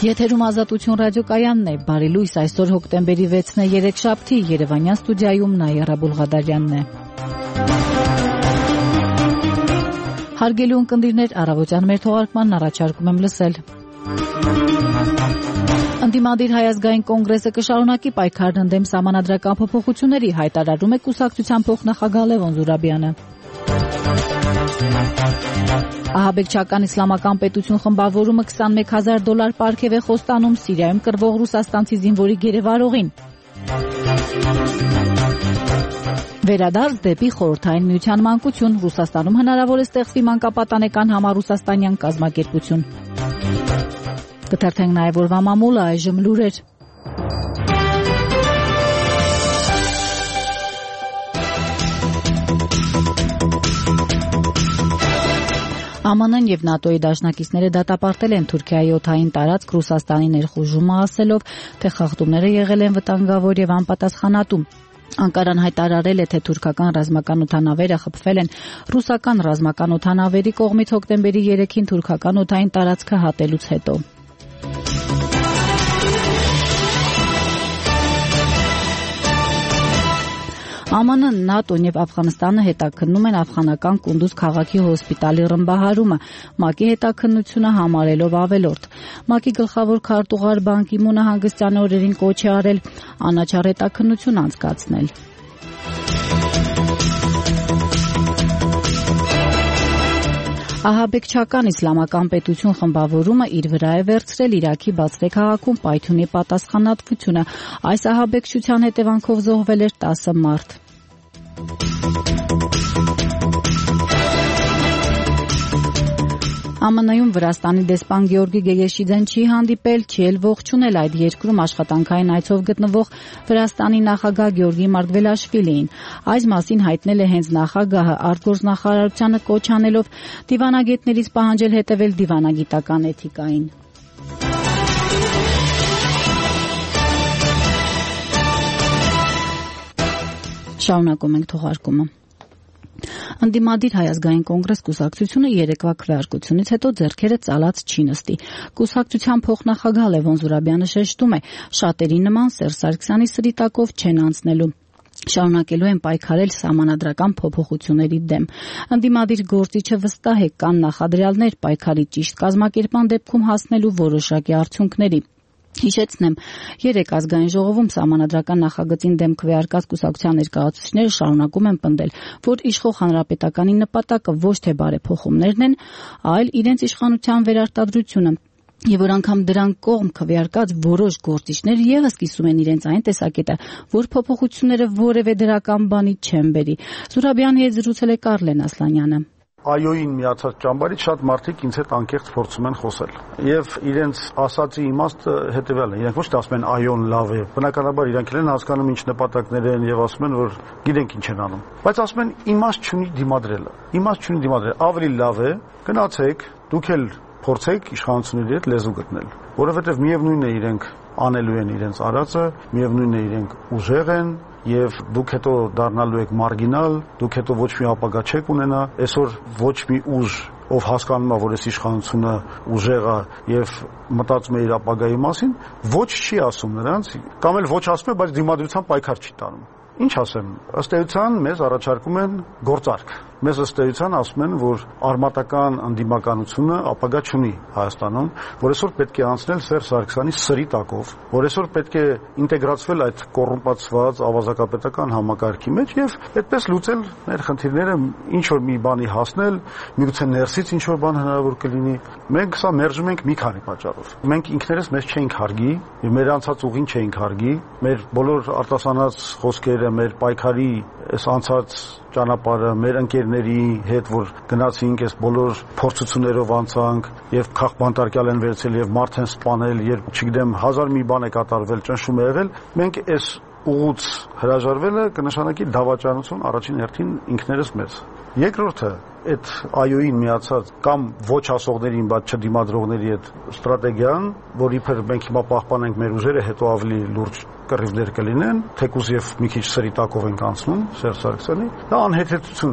Եթերում Ազատություն ռադիոկայանն է, բարի լույս, այսօր հոկտեմբերի 6-ն է, երեքշաբթի, Երևանյան ստուդիայում Նաիրա Բուլղադարյանն է։ Հարգելի ունկնդիրներ, առավոտյան մեր թողարկմանն առաջարկում եմ լսել։ Ընդդիմադիր Հայ ազգային կոնգրեսը կշարունակի պայքարն ընդդեմ սահմանադրական փոփոխությունների, հայտարարում է կուսակցության փոխնախագահ Լևոն Զուրաբյանը։ Ահաբեկչական իսլամական պետություն խմբավորումը $21,000 պարգև է խոստանում Սիրիայում կռվող ռուսաստանցի զինվորի գերեվարողին։ Վերադարձ դեպի խորհրդային միության մանկություն, Ռուսաստանում հնարավոր է ստեղծվի մանկապատանեկան համառուսաստանյան կազմակերպություն։ Կթերթենք նաև օրվա մամուլը, այժմ լուրեր։ ԱՄՆ-ն եւ ՆԱՏՕ-ի դաշնակիցները դատապարտել են Թուրքիայի օդային տարածք Ռուսաստանի ներխուժումը, ասելով, թե խախտումները եղել են վտանգավոր եւ անպատասխանատու։ Անկարան հայտարարել է, թե թուրքական ռազմական օդանավերը խփվել են ռուսական ռազմական օդանավերի կողմից հոկտեմբերի 3-ին թուրքական օդային տարածքը հատելուց հետո։ ԱՄՆ-ն, ՆԱՏՕ-ն եւ Աֆղանստանը հետաքննում են աֆղանական Կունդուզ քաղաքի հոսպիտալի ռմբահարումը, ՄԱԿ-ի հետաքննությունը համարելով ավելորդ։ ՄԱԿ-ի գլխավոր քարտուղար Բան Կի Մունը հանգստյան օրերին կոչ է արել անաչառ հետաքննություն անցկացնել։ Ահաբեկչական իսլամական պետություն խմբավորումը իր վրա է վերցրել Իրաքի Բասրե քաղաքում պայթյունի պատասխանատվությունը։ Այս ահաբեկչության հետևանքով զոհվել էր 10 մարդ։ ԱՄՆ-ում Վրաստանի դեսպան Գեորգի Գեյեշիձեն չի հանդիպել, չի էլ ողջունել այդ երկրում աշխատանքային այցով գտնվող Վրաստանի նախագահ Գեորգի Մարգվելաշվիլիին։ Այս մասին հայտնել է հենց նախագահը, արտգործնախարարությանը կոչ անելով դիվանագետներից պահանջել հետևել դիվանագիտական էթիկային։ Շարունակում ենք թողարկումը։ Ընդդիմադիր Հայ ազգային կոնգրես կուսակցությունը երեկվա քվեարկությունից հետո ձեռքերը ծալած չի նստի։ Կուսակցության փոխնախագահ Լևոն Զուրաբյանը շեշտում է, շատերի նման Սերժ Սարգսյանի սրիտակով չեն անցնելու։ Շարունակելու են պայքարել սահմանադրական փոփոխությունների դեմ։ Ընդդիմադիր գործիչը վստահ է, կան նախադրյալներ պայքարի ճիշտ կազմակերպման դեպքում հասնելու որոշակի արդյունքների։ Հիշեցնեմ, երեք ազգային ժողովում սահմանադրական նախագծին դեմ քվեարկած կուսակցության ներկայացուցիչները շարունակում են պնդել, որ իշխող հանրապետականի նպատակը ոչ թե բարեփոխումներն են, այլ իրենց իշխանության վերարտադրությունը։ Եվ որ անգամ դրան կողմ քվեարկած որոշ գործիչներ եւս կիսում են իրենց այն տեսակետը, որ փոփոխությունները որևէ դրական բանի չեն բերի։ Զուրաբյանի հետ զրուցել է Կարլեն Ասլանյանը։ Այոյին միացած ճամբարից շատ մարդիկ ինձ հետ անկեղծ փորձում են խոսել։ Եվ իրենց ասացի իմաստը հետևյալն է, իրենք ոչ թե ասում են այոն լավ է, բնականաբար իրանք են հասկանում ինչ նպատակներ են եւ ասում են, որ գիտենք ինչ են անում։ Բայց ասում են իմաստ չունի դիմադրելը։ Իմաստ չունի դիմադրել, ավելի լավ է գնացեք, դուք էլ փորձեք իշխանությունների հետ լեզու գտնել, որովհետեւ միևնույնն է իրենք անելու են իրենց արածը, միևնույնն է իրենք ուժեղ են եւ դուք հետո դառնալու եք մարգինալ, դուք հետո ոչ մի ապագա չեք ունենա, այսօր ոչ մի ուժ, ով հասկանում է, որ այս իշխանությունը ուժեղ է եւ մտածում է իր ապագայի մասին, ոչ չի ասում նրանց, կամ էլ ոչ ասում է, բայց դիմադրության պայքար չի տանում։ Ինչ ասեմ, ըստ էության մեզ առաջարկում են գործարք։ Մեզ ըստ էության ասում են, որ արմատական ընդդիմականությունը ապագա չունի Հայաստանում, որ այսօր պետք է անցնել Սերժ Սարգսյանի սրի տակով, որ այսօր պետք է ինտեգրացվել այդ կոռումպացված ավազակապետական համակարգի մեջ եւ այդպես լուծել մեր խնդիրները, ինչ որ մի բանի հասնել, միգուցե ներսից ինչ որ բան հնարավոր կլինի։ Մենք սա մերժում ենք մի քանի պատճառով։ Մենք ինքներս մեզ չենք հարգի եւ մեր անցած ուղին չենք հարգի, մեր բոլոր արտասանած խոսքերը, մեր պայքարի այս անցած ճանապարհը, մեր ընկերների հետ, որ գնացինք, այս բոլոր փորձություններով անցանք եւ քաղբանտարկյալ են վերցել եւ մարդ են սպանել, երբ չգիտեմ 1000 մի բան է կատարվել, ճնշում է եղել, մենք այս ուղուց հրաժարվելը կնշանակի դավաճանություն առաջին հերթին ինքներս մեզ։ Երկրորդը, այդ այոյին միացած կամ ոչ ասողներին, բայց չդիմադրողների այդ ստրատեգիան, որ իբր մենք հիմա պահպանենք մեր ուժերը, հետո ավելի լուրջ կռիվներ կլինեն, թեկուզ եւ մի քիչ սրի տակով ենք անցնում Սերժ Սարգսյանի, դա անհեթեթություն է։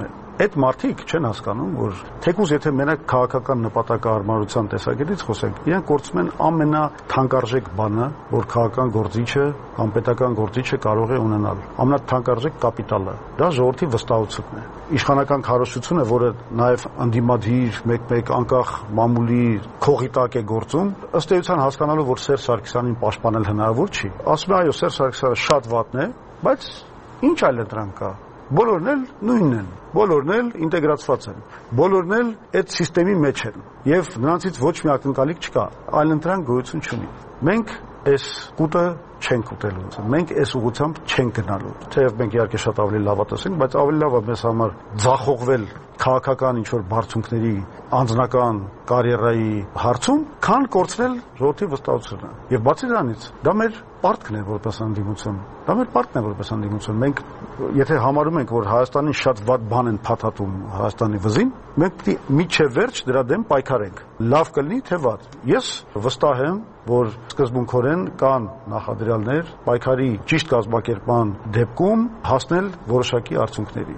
Այդ մարդիկ չեն հասկանում, որ թեկուզ եթե մենակ քաղաքական նպատակահարմարության տեսակետից խոսենք, իրենք կորցնում են ամենաթանկարժեք բանը, որ քաղաքական գործիչը, անպետական գործիչը կարող է ունենալ։ Ամենաթանկարժեք կապիտալը։ Դա ժողովրդի վստահությունն է։ Իշխանական քարոզությունը, որը նաև անդիմադիր մեկ-մեկ անկախ մամուլի քողի տակ է գործում, ըստ էության հասկանալու, որ Սերժ Սարգսյանին պաշտպանել հնարավոր չի։ Ասում է, այո, Սերժ Սարգսյանը շատ վատն է, բայց ինչ այլ դրանք կա։ Բոլորն էլ նույնն են, բոլորն էլ ինտեգրացված են, բոլորն էլ այդ համակարգի մեջ են եւ նրանցից ոչ մի ակնկալիք չկա, այլ ընտրանք գոյություն չունի։ Մենք այս կուտը չենք ուտելու, մենք այս ուղղությամբ չենք գնալու։ Թեև մենք իհարկե շատ ավելի լավատես ենք, բայց ավելի լավ է մեզ համար ձախողվել քաղաքական ինչ-որ բարձունքների անձնական կարիերայի հարցում, քան կորցնել ժողովրդի վստահությունը։ Եվ բացի դրանից, դա մեր պարտքն է որպես անդիմություն։ Դա մեր պարտքն է որպես անդիմություն։ Մենք եթե համարում ենք, որ Հայաստանին շատ վատ բան են փաթաթում Հայաստանի վզին, մենք պետք է միջև վերջ դրա դեմ պայքարենք։ Լավ կլինի, թե վատ։ Ես վստահ եմ, որ սկզբունքորեն կան նախադրյալներ պայքարի ճիշտ կազմակերպման դեպքում հասնել որոշակի արդյունքների։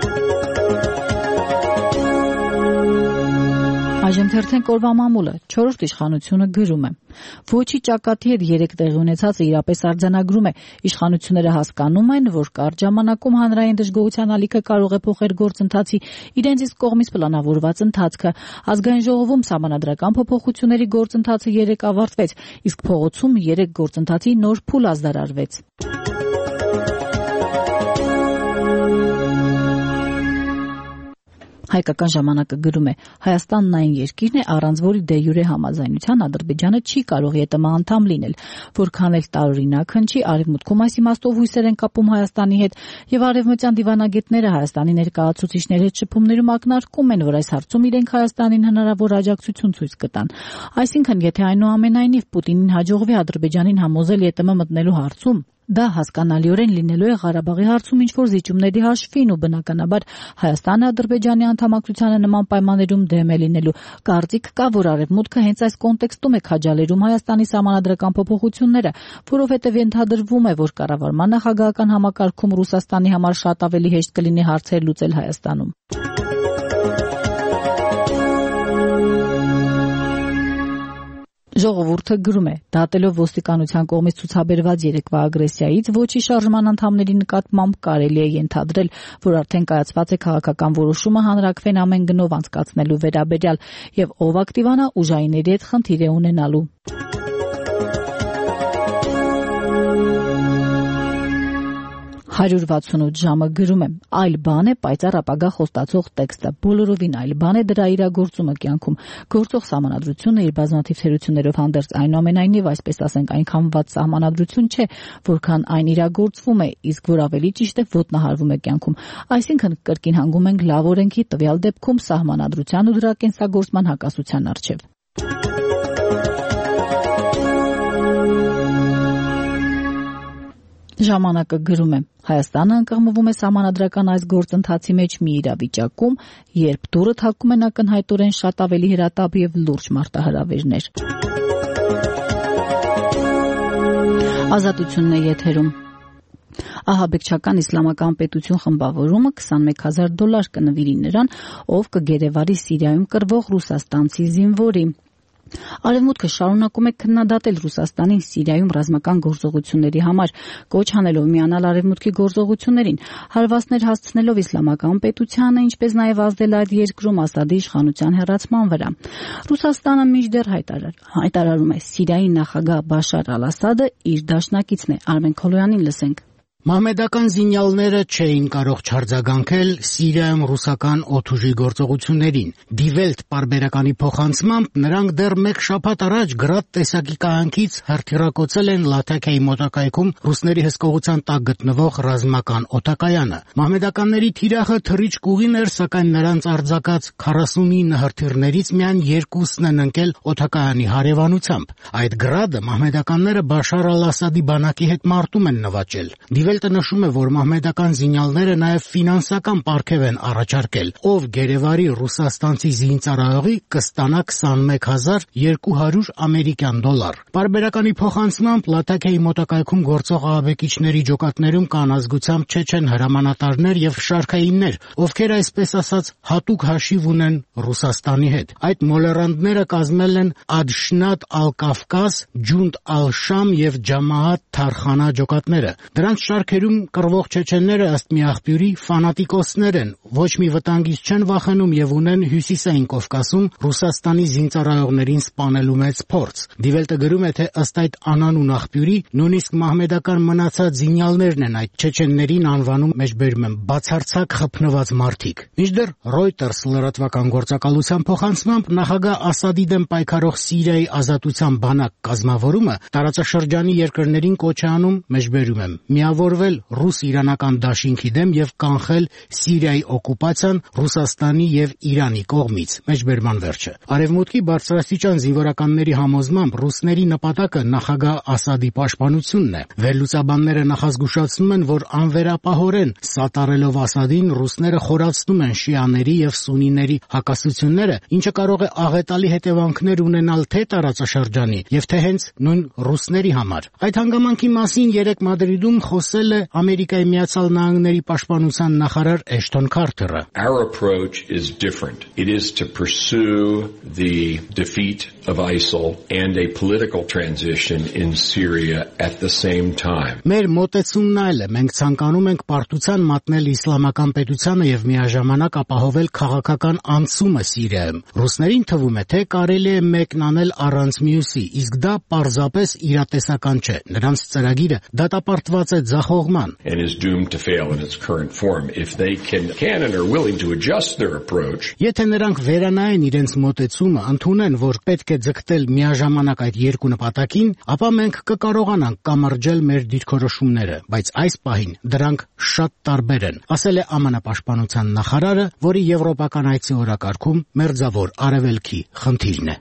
Այժմ թերթենք օրվա մամուլը, 4-րդ իշխանությունը գրում է. Ոչի ճակատի հետ 3 տեղի ունեցածը իրապես արձանագրում է. իշխանությունները հասկանում են, որ կարճ ժամանակում հանրային դժգոհության ալիքը կարող է փոխել գործընթացի իրենց իսկ կողմից պլանավորված ընթացքը։ Ազգային ժողովում սահմանադրական փոփոխությունների գործընթացը 3 ավարտվեց, իսկ փողոցում 3 գործընթացի նոր փուլ ազդարարվեց։ Հայկական ժամանակը գրում է. Հայաստանն այն երկիրն է, առանց որի դե յուրե համաձայնության Ադրբեջանը չի կարող ԵՏՄ անդամ լինել, որքան էլ տարօրինակ հնչի, արևմուտքում այս իմաստով հույսեր են կապում Հայաստանի հետ, եւ արևմտյան դիվանագետները Հայաստանի ներկայացուցիչների հետ շփումներում ակնարկում են, որ այս հարցում իրենք Հայաստանին հնարավոր աջակցություն ցույց կտան։ Այսինքն, եթե այնուամենայնիվ Պուտինին հաջողվի Ադրբեջանին համոզել ԵՏՄ մտնելու հարցում, դա հասկանալիորեն լինելու է Ղարաբաղի հարցում ինչ-որ զիջումների հաշվին ու բնականաբար Հայաստանը Ադրբեջանի անդամակցությանը նման պայմաններում դեմ է լինելու։ Կարծիք կա, որ Արևմուտքը հենց այս կոնտեքստում է քաջալերում Հայաստանի սահմանադրական փոփոխությունները, որովհետև ենթադրվում է, որ կառավարման նախագահական համակարգում Ռուսաստանի համար շատ ավելի հեշտ կլինի հարցեր լուծել Հայաստանում։ Ժողովուրդը գրում է. դատելով ոստիկանության կողմից ցուցաբերված երեկվա ագրեսիայից ոչի շարժման անդամների նկատմամբ կարելի է ենթադրել, որ արդեն կայացված է քաղաքական որոշումը հանրաքվեն ամեն գնով անցկացնելու վերաբերյալ եւ ով ակտիվանա ուժայինների հետ խնդիր է ունենալու։ 168 ժամը գրում է. այլ բան է պայծառ ապագա խոստացող տեքստը, բոլորովին այլ բան է դրա իրագործումը կյանքում։ Գործող սահմանադրությունը իր բազմաթիվ թերություններով հանդերձ այնուամենայնիվ, այսպես ասենք, այնքան վատ սահմանադրություն չէ, որքան այն իրագործվում է, իսկ որ ավելի ճիշտ է ոտնահարվում է կյանքում։ Այսինքն կրկին հանգում ենք լավ օրենքի, տվյալ դեպքում սահմանադրության ու դրա կենսագործման հակասության առջև։ Ժամանակը գրում է. Հայաստանը ընկղմվում է սահմանադրական այս գործընթացի մեջ մի իրավիճակում, երբ դուռը թակում են ակնհայտորեն շատ ավելի հրատապ եւ լուրջ մարտահրավերներ։ Ազատությունն է եթերում։ Ահաբեկչական իսլամական պետություն խմբավորումը $21,000 կնվիրի նրան, ով կգերեվարի Սիրիայում կռվող ռուսաստանցի զինվորի։ Արևմուտքը շարունակում է քննադատել Ռուսաստանին Սիրիայում ռազմական գործողությունների համար, կոչ անելով միանալ Արևմուտքի գործողություններին, հարվածներ հասցնելով իսլամական պետությանը, ինչպես նաև ազդել այդ երկրում Ասադի իշխանության հեռացման վրա։ Ռուսաստանը մինչդեռ հայտարարում է Սիրիայի նախագահ Բաշար Ալ-Ասադը իր դաշնակիցն է։ Արմեն Քոլոյանին լսենք։ Մահմեդական զինյալները չէին կարող չարձագանքել Սիրիայում ռուսական օդուժի գործողություններին։ Դիվելտ պարբերականի փոխանցմամբ նրանք դեռ մեկ շաբաթ առաջ գրադ տեսակի կայանքից հրթիռակոծել են Լաթաքիայի մոտակայքում ռուսների հսկողության տակ գտնվող ռազմական օդակայանը։ Մահմեդականների թիրախը թռիչք ուղին էր, սակայն նրանց արձակած 49 հրթիռներից միայն 2-ն են ընկել օդակայանի հարևանությամբ։ Այդ գրադը մահմեդականները Բաշար Ալ-Ասադի բանակի հետ մարտում են նվաճել։ Դիվելտը նշում է, որ մահմեդական զինյալները նաև ֆինանսական պարգև են առաջարկել, ով գերեվարի ռուսաստանցի զինծառայողի կստանա 21,200 ամերիկյան դոլար։ Պարբերականի փոխանցմամբ Լատակիայի մոտակայքում գործող ահաբեկիչների ջոկատներում կան ազգությամբ չեչեն հրամանատարներ եւ շարքայիններ, ովքեր այսպես ասած հատուկ հաշիվ ունեն Ռուսաստանի հետ։ Այդ մոլեռանդները կազմել են Ադշնատ ալ-Կավկազ, Ջունդ ալ-Շամ եւ Ջամաատ Թարխանա ջոկատները։ Դրանց շարքերում կռվող չեչենները ըստ մի աղբյուրի ֆանատիկոսներ են, ոչ մի վտանգից չեն վախենում եւ ունեն հյուսիսային Կովկասում Ռուսաստանի զինծառայողներին սպանելու մեծ փորձ։ Դիվելտը գրում է, թե ըստ այդ անանուն աղբյուրի նույնիսկ մահմեդական մնացած զինյալներն են այդ չեչեններին անվանում մեջբերում են բացարձակ խփնված մարդիկ։ Մինչդեռ Reuters լրատվական գործակալության փոխանցմամբ նախագահ Ասադի դեմ պայքարող Սիրիայի ազատության բանակ կազմավորումը տարածաշրջանի երկրներին կոչ է անում մեջբերում եմ միավորվել ռուս-իրանական դաշինքի դեմ եւ կանխել Սիրիայի օկուպացիան Ռուսաստանի եւ Իրանի կողմից։ Մեջբերման վերջը։ Արևմուտքի բարձրաստիճան զինվորականների համոզմամբ ռուսների նպատակը նախագահ Ասադի պաշտպանությունն է։ Վերլուծաբանները նախազգուշացնում են, որ անվերապահորեն սատարելով Ասադին ռուսները խորացնում են շիաների եւ սունիների հակասությունները, ինչը կարող է աղետալի հետևանքներ ունենալ թե տարածաշրջանի եւ թե հենց նույն ռուսների համար։ Այդ հանգամանքի մասին երեկ Մադրիդում խոսել է Ամերիկայի Միացյալ Նահանգների պաշտպանության նախարար Էշթոն Քարթերը։ Our approach is different. It is to pursue the defeat of ISIL and a political transition in Syria at the same time. Մեր մոտեցումն այլ է, մենք ցանկանում ենք պարտության մատնել իսլամական պետությանը եւ միաժամանակ ապահովել քաղաքական անցումը Սիրիայում։ Ռուսներին թվում է, թե կարելի է մեկն անել առանց մյուսի, իսկ դա պարզապես իրատեսական չէ։ Նրանց ծրագիրը դատապարտված է ձախողման։ And is doomed to fail in its current form if they can and are willing to adjust their approach. Եթե նրանք վերանայեն իրենց մոտեցումը, ընդունեն, որ պետք է ձգտել միաժամանակ այդ երկու նպատակին, ապա մենք կկարողանանք կամրջել մեր դիրքորոշումները, բայց այս պահին դրանք շատ տարբեր են, ասել է ԱՄՆ պաշտպանության նախարարը, որի եվրոպական այցի օրակարգում մերձավոր արևելքի խնդիրն է։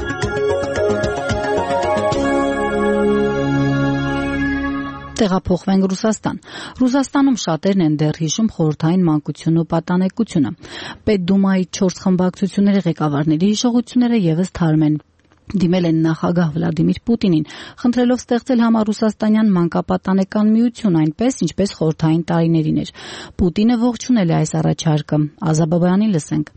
Տեղափոխվենք Ռուսաստան։ Ռուսաստանում շատերն են դեռ հիշում խորհրդային մանկությունն ու պատանեկությունը։ Պետդումայի 4 խմբակցությունների ղեկավարների հիշողությունները եւս թարմ են։ Դիմել են նախագահ Վլադիմիր Պուտինին, խնդրելով ստեղծել համառուսաստանյան մանկապատանեկան միություն, այնպես ինչպես խորհրդային տարիներին էր։ Պուտինը ողջունել է այս առաջարկը։ Ազաբաբյանին լսենք։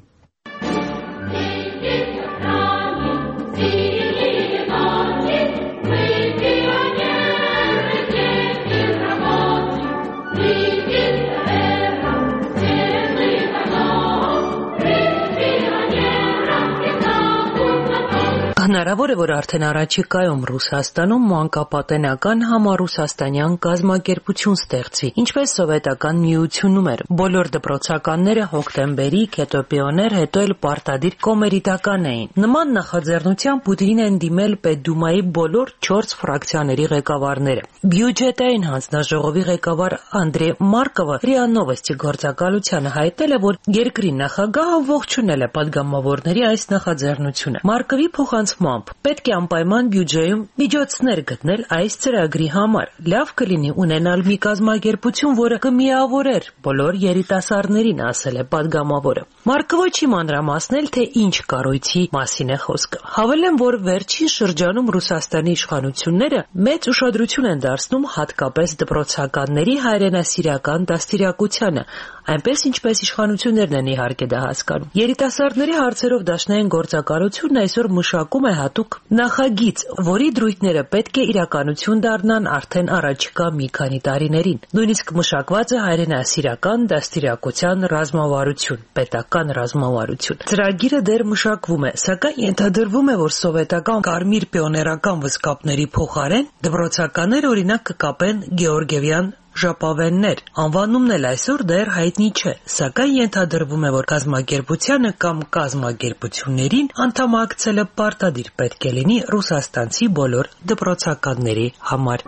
Հնարավոր է, որ արդեն առաջիկայում Ռուսաստանում մանկապատենական համառուսաստանյան կազմակերպություն ստեղծվի, ինչպես սովետական միությունում էր։ Բոլոր դպրոցականները հոկտեմբերի, հետո պիոներ, հետո էլ պարտադիր կոմերիտական էին։ Նման նախաձեռնությամբ Պուտինին են դիմել Պետդումայի բոլոր 4 ֆրակցիաների ղեկավարները։ Բյուջետային հանձնաժողովի ղեկավար Անդրեյ Մարկովը ՌԻԱ Նովոստի գործակալությանը հայտնել է, որ երկրի նախագահը ողջունել է падգամավորների այս նախաձեռնությունը։ Մարկովի փոխանցմամբ պետք է անպայման բյուջեում միջոցներ գտնել այս ծրագրի համար։ Լավ կլինի ունենալ մի կազմակերպություն, որը կմիավորեր բոլոր երիտասարդներին, ասել է падգամավորը։ Մարկովը չի մանրամասնել, թե ինչ կառույցի մասին է խոսքը։ Հավելեմ, որ վերջին շրջանում Ռուսաստանի իշխանությունները մեծ ուշադրություն են դարձնում հատկապես դպրոցականների հայրենասիրական դաստիարակությանը, այնպես ինչպես իշխանություններն են իհարկե դա հասկանում։ Երիտասարդների հարցերով դաշնային գործակալությունն այսօր մշակում է հատուկ նախագիծ, որի դրույթները պետք է իրականություն դառնան արդեն առաջիկա մի քանի տարիներին։ Նույնիսկ մշակված է հայրենասիրական դաստիարակության ռազմավարություն, պետական ռազմավարություն։ Ծրագիրը դեռ մշակվում է, սակայն ենթադրվում է, որ սովետական կարմիր պիոներական վզկապների փոխարեն դպրոցականները օրինակ կկապեն գեորգիևյան ժապավեններ։ Անվանումն էլ այսօր դեռ հայտնի չէ, սակայն ենթադրվում է, որ կազմակերպությանը կամ կազմակերպություններին անդամակցելը պարտադիր պետք է լինի ռուսաստանցի բոլոր դպրոցականների համար։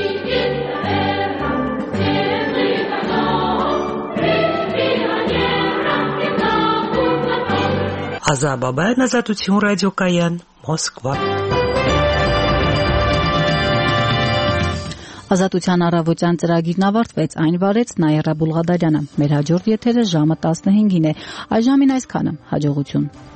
Ազաբաբյան, Ազատություն ռադիոկայան, Մոսկվա։ Ազատության առավոտյան ծրագիրն ավարտվեց, այն վարեց Նայիրա Բուլղադարյանը։ Մեր հաջորդ եթերը ժամը 15-ին է։ Այժմին այսքանը։ Հաջողություն։